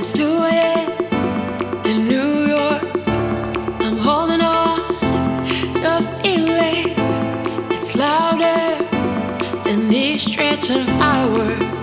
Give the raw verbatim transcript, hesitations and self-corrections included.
Let's do it in New York. I'm holding on to a feeling. It's louder than these streets of our